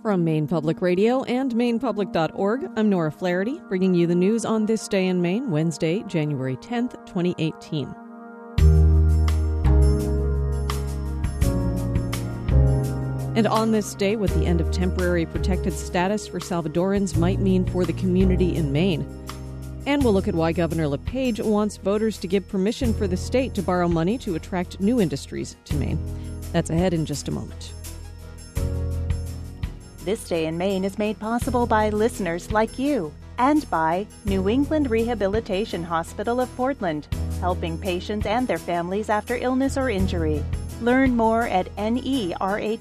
From Maine Public Radio and MainePublic.org, I'm Nora Flaherty, bringing you the news on this day in Maine, Wednesday, January 10th, 2018. And on this day, what the end of temporary protected status for Salvadorans might mean for the community in Maine. And we'll look at why Governor LePage wants voters to give permission for the state to borrow money to attract new industries to Maine. That's ahead in just a moment. This Day in Maine is made possible by listeners like you and by New England Rehabilitation Hospital of Portland, helping patients and their families after illness or injury. Learn more at nerhp.org.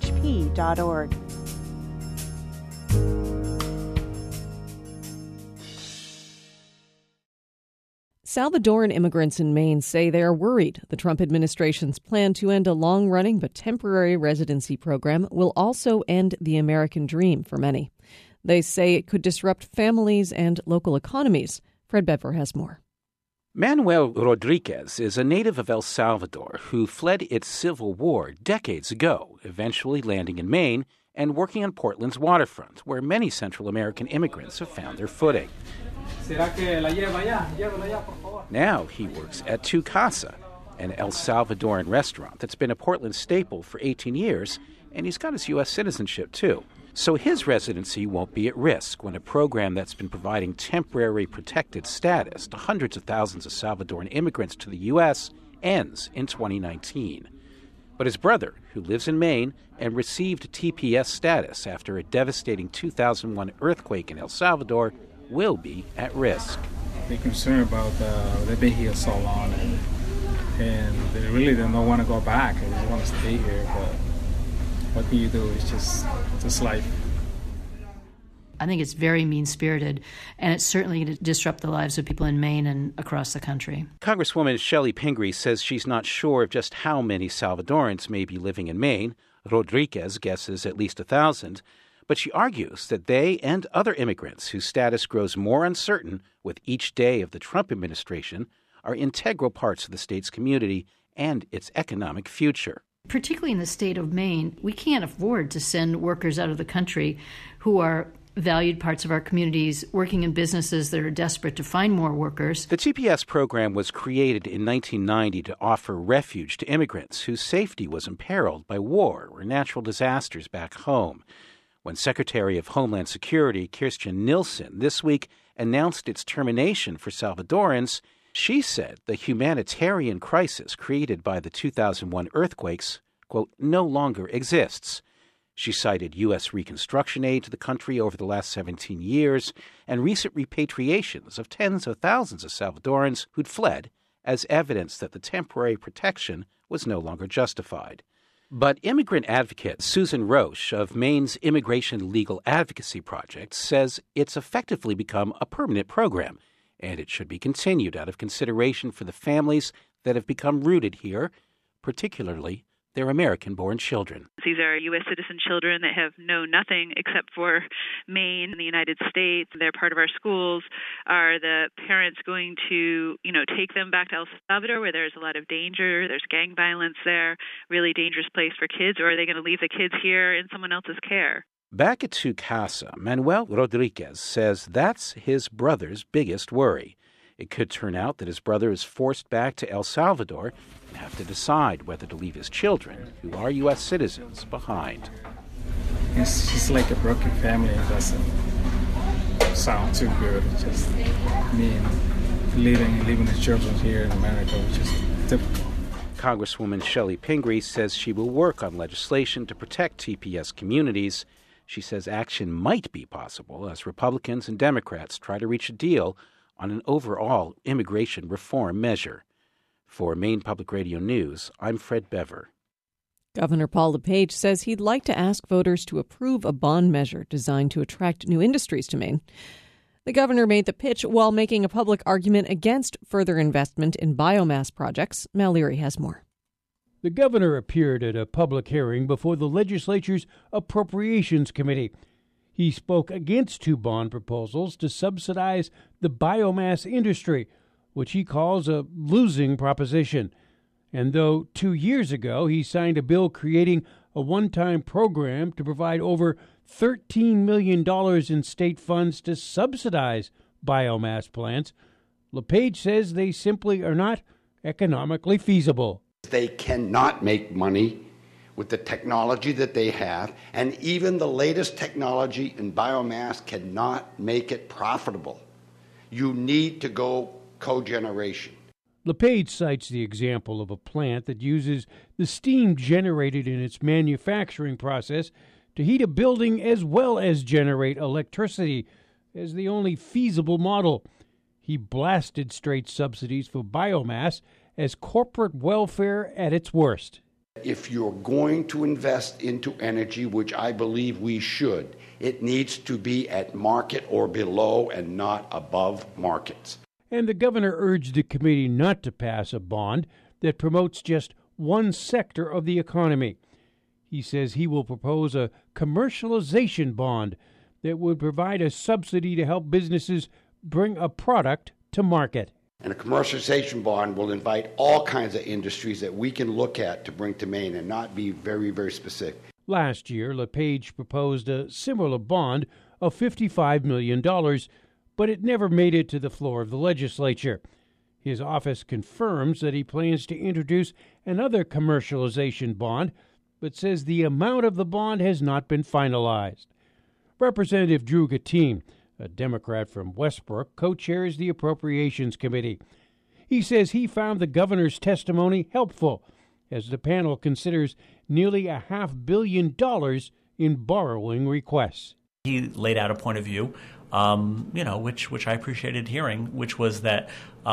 Salvadoran immigrants in Maine say they are worried the Trump administration's plan to end a long-running but temporary residency program will also end the American dream for many. They say it could disrupt families and local economies. Fred Bever has more. Manuel Rodriguez is a native of El Salvador who fled its civil war decades ago, eventually landing in Maine and working on Portland's waterfront, where many Central American immigrants have found their footing. Now he works at Tu Casa, an El Salvadoran restaurant that's been a Portland staple for 18 years, and he's got his U.S. citizenship, too. So his residency won't be at risk when a program that's been providing temporary protected status to hundreds of thousands of Salvadoran immigrants to the U.S. ends in 2019. But his brother, who lives in Maine and received TPS status after a devastating 2001 earthquake in El Salvador, will be at risk. They're concerned about they've been here so long and they really don't want to go back. They just want to stay here, but what can you do? It's just life. I think it's very mean-spirited, and it's certainly going to disrupt the lives of people in Maine and across the country. Congresswoman Shelley Pingree says she's not sure of just how many Salvadorans may be living in Maine. Rodriguez guesses at least 1,000. But she argues that they and other immigrants whose status grows more uncertain with each day of the Trump administration are integral parts of the state's community and its economic future. Particularly in the state of Maine, we can't afford to send workers out of the country who are valued parts of our communities, working in businesses that are desperate to find more workers. The TPS program was created in 1990 to offer refuge to immigrants whose safety was imperiled by war or natural disasters back home. When Secretary of Homeland Security Kirstjen Nielsen this week announced its termination for Salvadorans, she said the humanitarian crisis created by the 2001 earthquakes, quote, no longer exists. She cited U.S. reconstruction aid to the country over the last 17 years and recent repatriations of tens of thousands of Salvadorans who'd fled as evidence that the temporary protection was no longer justified. But immigrant advocate Susan Roche of Maine's Immigration Legal Advocacy Project says it's effectively become a permanent program, and it should be continued out of consideration for the families that have become rooted here, particularly their American-born children. These are U.S. citizen children that have known nothing except for Maine and the United States. They're part of our schools. Are the parents going to, take them back to El Salvador where there's a lot of danger, there's gang violence there, really dangerous place for kids, or are they going to leave the kids here in someone else's care? Back at Tu Casa, Manuel Rodriguez says that's his brother's biggest worry. It could turn out that his brother is forced back to El Salvador and have to decide whether to leave his children, who are U.S. citizens, behind. It's just like a broken family. It doesn't sound too good. It's just leaving the children here in America, which is difficult. Congresswoman Shelley Pingree says she will work on legislation to protect TPS communities. She says action might be possible as Republicans and Democrats try to reach a deal on an overall immigration reform measure. For Maine Public Radio News, I'm Fred Bever. Governor Paul LePage says he'd like to ask voters to approve a bond measure designed to attract new industries to Maine. The governor made the pitch while making a public argument against further investment in biomass projects. Mal Leary has more. The governor appeared at a public hearing before the legislature's Appropriations Committee. He spoke against two bond proposals to subsidize the biomass industry, which he calls a losing proposition. And though 2 years ago he signed a bill creating a one-time program to provide over $13 million in state funds to subsidize biomass plants. LePage says they simply are not economically feasible. They cannot make money with the technology that they have, and even the latest technology in biomass cannot make it profitable. You need to go cogeneration. LePage cites the example of a plant that uses the steam generated in its manufacturing process to heat a building as well as generate electricity as the only feasible model. He blasted straight subsidies for biomass as corporate welfare at its worst. If you're going to invest into energy, which I believe we should, it needs to be at market or below and not above markets. And the governor urged the committee not to pass a bond that promotes just one sector of the economy. He says he will propose a commercialization bond that would provide a subsidy to help businesses bring a product to market. And a commercialization bond will invite all kinds of industries that we can look at to bring to Maine and not be very, very specific. Last year, LePage proposed a similar bond of $55 million, but it never made it to the floor of the legislature. His office confirms that he plans to introduce another commercialization bond, but says the amount of the bond has not been finalized. Representative Drew Gattin, a Democrat from Westbrook, co-chairs the Appropriations Committee. He says he found the governor's testimony helpful as the panel considers nearly $500 million in borrowing requests. He laid out a point of view, which I appreciated hearing, which was that,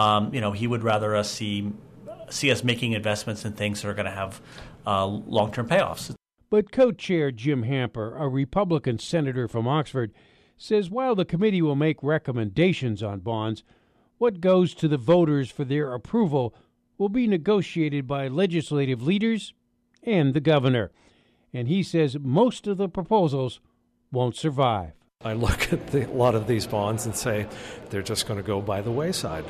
he would rather us see us making investments in things that are going to have long-term payoffs. But co-chair Jim Hamper, a Republican senator from Oxford, says while the committee will make recommendations on bonds, what goes to the voters for their approval will be negotiated by legislative leaders and the governor. And he says most of the proposals won't survive. I look at a lot of these bonds and say they're just going to go by the wayside,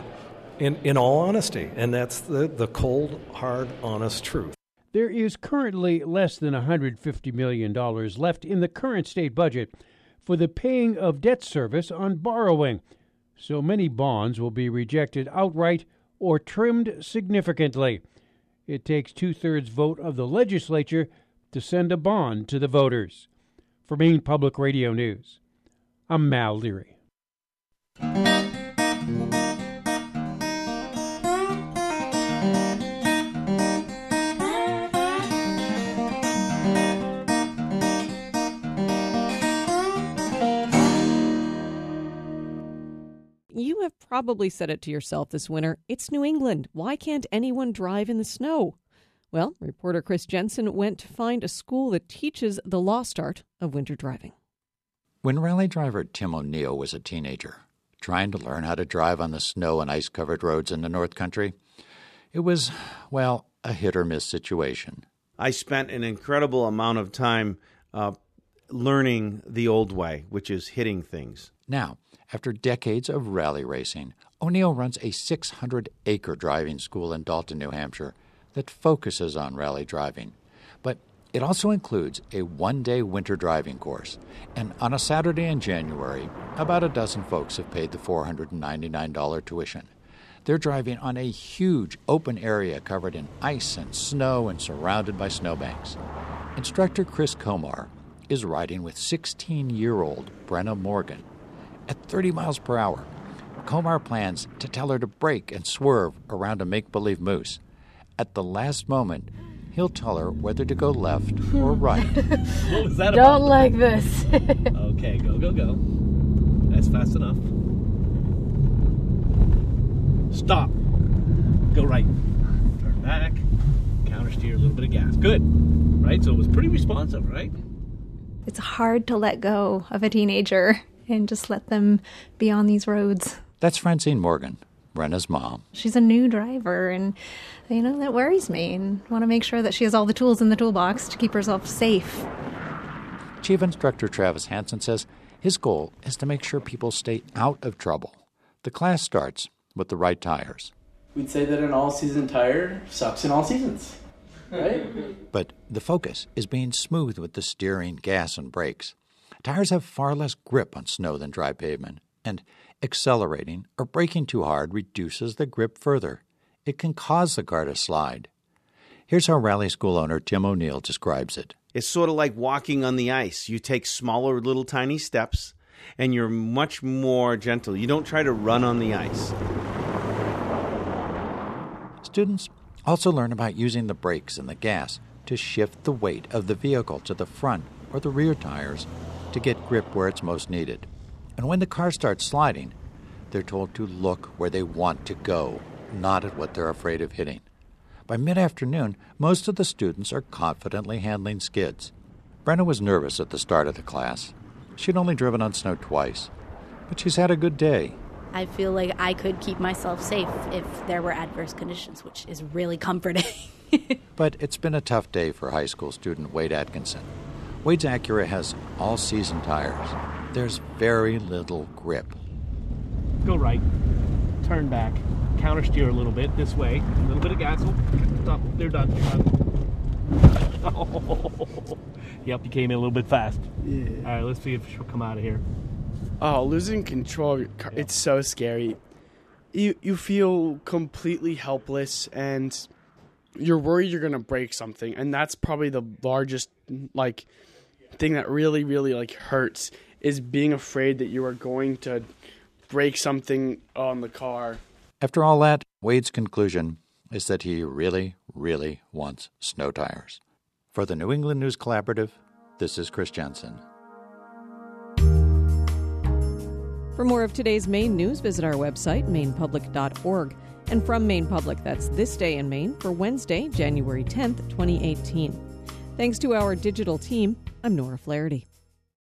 in all honesty. And that's the cold, hard, honest truth. There is currently less than $150 million left in the current state budget for the paying of debt service on borrowing. So many bonds will be rejected outright or trimmed significantly. It takes 2/3 vote of the legislature to send a bond to the voters. For Maine Public Radio News, I'm Mal Leary. You have probably said it to yourself this winter. It's New England. Why can't anyone drive in the snow? Well, reporter Chris Jensen went to find a school that teaches the lost art of winter driving. When rally driver Tim O'Neill was a teenager, trying to learn how to drive on the snow and ice-covered roads in the North Country, it was, well, a hit-or-miss situation. I spent an incredible amount of time learning the old way, which is hitting things. Now, after decades of rally racing, O'Neill runs a 600-acre driving school in Dalton, New Hampshire that focuses on rally driving. But it also includes a one-day winter driving course. And on a Saturday in January, about a dozen folks have paid the $499 tuition. They're driving on a huge open area covered in ice and snow and surrounded by snowbanks. Instructor Chris Comar is riding with 16-year-old Brenna Morgan. At 30 miles per hour, Comar plans to tell her to brake and swerve around a make-believe moose. At the last moment, he'll tell her whether to go left or right. What was that about? Don't like this. Okay, go. That's fast enough. Stop. Go right. Turn back. Counter steer, a little bit of gas. Good. Right? So it was pretty responsive, right? It's hard to let go of a teenager and just let them be on these roads. That's Francine Morgan, Brenna's mom. She's a new driver, and, that worries me, and want to make sure that she has all the tools in the toolbox to keep herself safe. Chief Instructor Travis Hansen says his goal is to make sure people stay out of trouble. The class starts with the right tires. We'd say that an all-season tire sucks in all seasons. Right? But the focus is being smooth with the steering, gas, and brakes. Tires have far less grip on snow than dry pavement, and accelerating or braking too hard reduces the grip further. It can cause the car to slide. Here's how Rally School owner Tim O'Neill describes it. It's sort of like walking on the ice. You take smaller, little tiny steps, and you're much more gentle. You don't try to run on the ice. Students also learn about using the brakes and the gas to shift the weight of the vehicle to the front or the rear tires to get grip where it's most needed. And when the car starts sliding, they're told to look where they want to go, not at what they're afraid of hitting. By mid-afternoon, most of the students are confidently handling skids. Brenna was nervous at the start of the class. She'd only driven on snow twice, but she's had a good day. I feel like I could keep myself safe if there were adverse conditions, which is really comforting. But it's been a tough day for high school student Wade Atkinson. Wade's Acura has all-season tires. There's very little grip. Go right, turn back, counter steer a little bit this way, a little bit of gas. Oh, stop, they're done. Oh. Yep, you came in a little bit fast. Yeah. All right, let's see if she'll come out of here. Oh, losing control of your car, it's so scary. You feel completely helpless, and you're worried you're going to break something, and that's probably the largest, thing that really, hurts, is being afraid that you are going to break something on the car. After all that, Wade's conclusion is that he really, really wants snow tires. For the New England News Collaborative, this is Chris Jensen. For more of today's Maine news, visit our website, mainepublic.org. And from Maine Public, that's This Day in Maine for Wednesday, January 10th, 2018. Thanks to our digital team, I'm Nora Flaherty.